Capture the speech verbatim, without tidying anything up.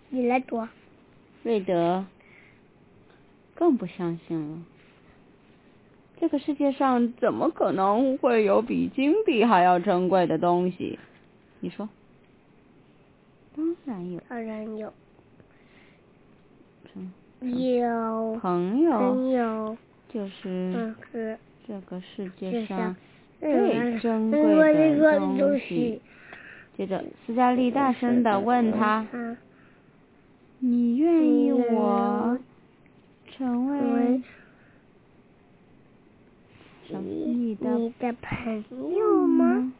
你来读。 瑞德更不相信了。这个世界上怎么可能会有比金币还要珍贵的东西？你说？当然有。 当然有。 什么？ 有朋友。 朋友就是是这个世界上最最珍贵的东西。接着，斯嘉丽大声地问他：“你愿意我成为什么你的你的朋友吗？”